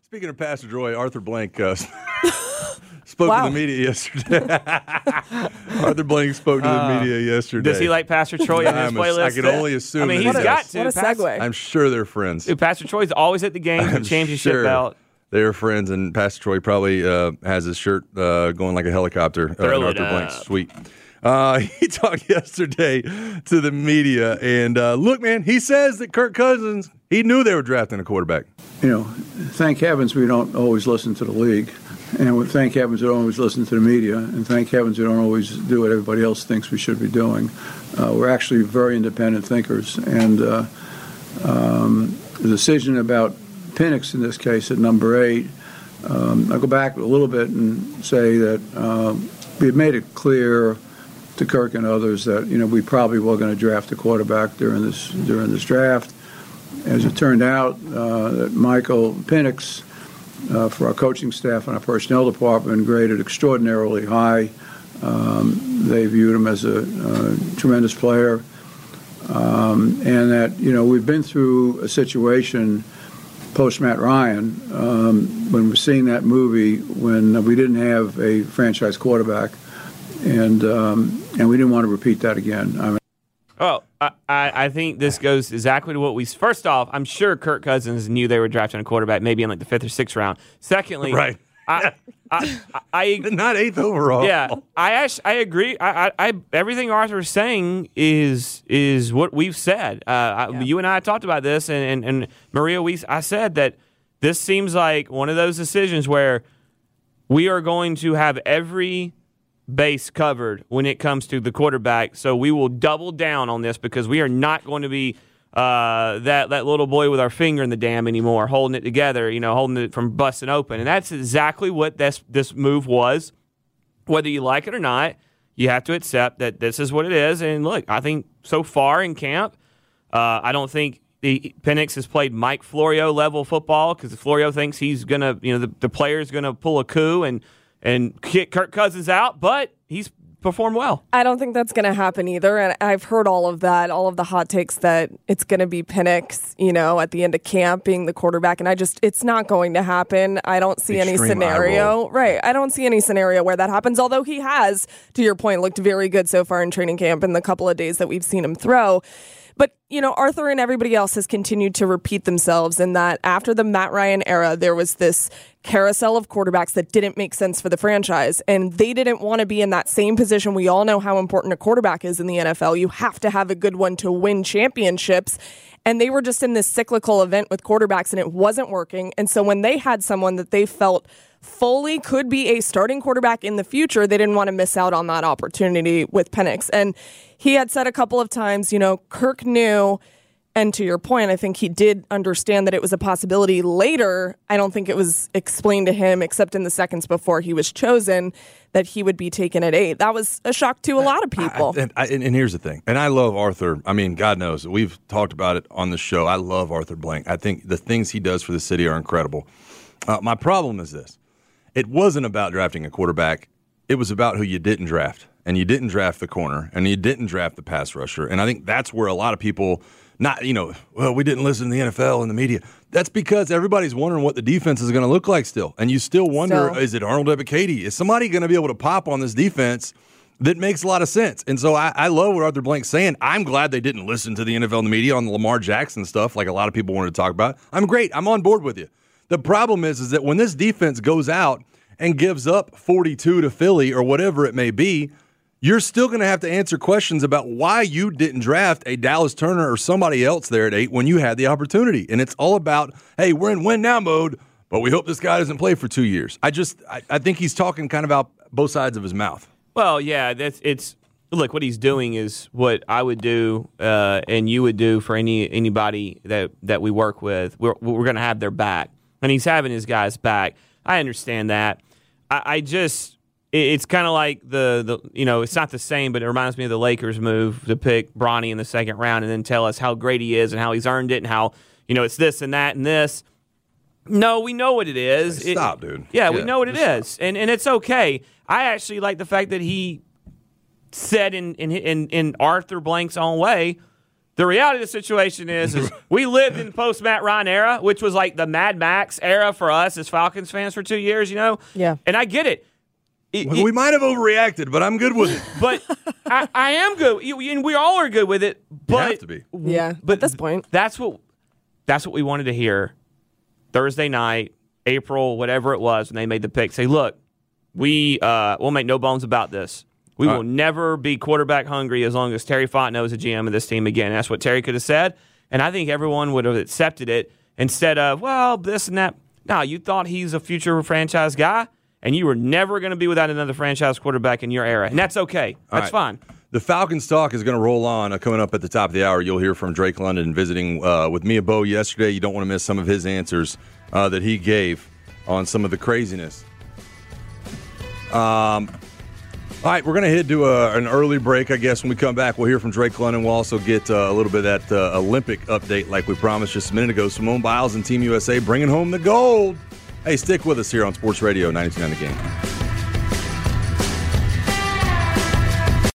Speaking of Pastor Troy, Arthur Blank spoke to the media yesterday. Arthur Blank spoke to the media yesterday. Does he like Pastor Troy on his playlist? I can only assume. I mean, that he's got to. What a segue. I'm sure they're friends. Dude, Pastor Troy's always at the games and championship belt. They're friends, and Pastor Troy probably has his shirt going like a helicopter in Arthur Blank's suite. He talked yesterday to the media, and look, man, he says that Kirk Cousins, he knew they were drafting a quarterback. You know, thank heavens we don't always listen to the league, and thank heavens we don't always listen to the media, and thank heavens we don't always do what everybody else thinks we should be doing. We're actually very independent thinkers, and the decision about Penix in this case at number 8, I'll go back a little bit and say that we had made it clear to Kirk and others that we probably were going to draft a quarterback during this draft. As it turned out, that Michael Penix, for our coaching staff and our personnel department, graded extraordinarily high. They viewed him as a tremendous player, and that we've been through a situation post Matt Ryan when we're seeing that movie when we didn't have a franchise quarterback, and we didn't want to repeat that again. I think this goes exactly to what we. First off, I'm sure Kirk Cousins knew they were drafting a quarterback, maybe in like the 5th or 6th round. Secondly, right? I not 8th overall. Yeah, I agree. I everything Arthur is saying is what we've said. You and I talked about this, and Maria, I said that this seems like one of those decisions where we are going to have every base covered when it comes to the quarterback. So we will double down on this because we are not going to be that little boy with our finger in the dam anymore, holding it together, holding it from busting open. And that's exactly what this move was. Whether you like it or not, you have to accept that this is what it is. And look, I think so far in camp, I don't think Penix has played Mike Florio level football because Florio thinks he's going to, the player's going to pull a coup and kick Kirk Cousins out, but he's performed well. I don't think that's going to happen either, and I've heard all of that, all of the hot takes that it's going to be Penix, at the end of camp being the quarterback, and it's not going to happen. I don't see any scenario. Right, I don't see any scenario where that happens, although he has, to your point, looked very good so far in training camp in the couple of days that we've seen him throw. But, Arthur and everybody else has continued to repeat themselves in that after the Matt Ryan era, there was this carousel of quarterbacks that didn't make sense for the franchise, and they didn't want to be in that same position. We all know how important a quarterback is in the NFL. You have to have a good one to win championships, and they were just in this cyclical event with quarterbacks, and it wasn't working. And so when they had someone that they felt fully could be a starting quarterback in the future, they didn't want to miss out on that opportunity with Penix. And he had said a couple of times, Kirk knew, and to your point, I think he did understand that it was a possibility later. I don't think it was explained to him, except in the seconds before he was chosen, that he would be taken at 8. That was a shock to a lot of people. And here's the thing. And I love Arthur. I mean, God knows, we've talked about it on the show. I love Arthur Blank. I think the things he does for the city are incredible. My problem is this. It wasn't about drafting a quarterback. It was about who you didn't draft. And you didn't draft the corner, and you didn't draft the pass rusher. And I think that's where a lot of people, we didn't listen to the NFL and the media. That's because everybody's wondering what the defense is going to look like still. And you still wonder, is it Arnold Ebiketie? Is somebody going to be able to pop on this defense that makes a lot of sense? And so I love what Arthur Blank's saying. I'm glad they didn't listen to the NFL and the media on the Lamar Jackson stuff like a lot of people wanted to talk about. I'm great. I'm on board with you. The problem is that when this defense goes out and gives up 42 to Philly or whatever it may be, you're still going to have to answer questions about why you didn't draft a Dallas Turner or somebody else there at 8 when you had the opportunity. And it's all about, hey, we're in win-now mode, but we hope this guy doesn't play for 2 years. I think he's talking kind of out both sides of his mouth. Well, yeah, look, what he's doing is what I would do and you would do for anybody that we work with. We're going to have their back. And he's having his guys back. I understand that. It's kind of like it's not the same, but it reminds me of the Lakers move to pick Bronny in the 2nd round and then tell us how great he is and how he's earned it and how, it's this and that and this. No, we know what it is. Stop, dude. Yeah, we know what it is. And it's okay. I actually like the fact that he said in Arthur Blank's own way The reality of the situation is we lived in post Matt Ryan era, which was like the Mad Max era for us as Falcons fans for 2 years, Yeah. And I get it. We might have overreacted, but I'm good with it. But I am good, and we all are good with it. But You have to be. Yeah, but at this point. That's what we wanted to hear Thursday night, April, whatever it was, when they made the pick. Say, look, we'll make no bones about this. We will never be quarterback hungry as long as Terry Fontenot is the GM of this team again. And that's what Terry could have said, and I think everyone would have accepted it instead of, well, this and that. No, you thought he's a future franchise guy, and you were never going to be without another franchise quarterback in your era, and that's okay. That's fine. The Falcons talk is going to roll on. Coming up at the top of the hour, you'll hear from Drake London visiting with Mia Bowe yesterday. You don't want to miss some of his answers that he gave on some of the craziness. All right, we're going to head to an early break, I guess. When we come back, we'll hear from Drake London. We'll also get a little bit of that Olympic update like we promised just a minute ago. Simone Biles and Team USA bringing home the gold. Hey, stick with us here on Sports Radio 92.9 The Game.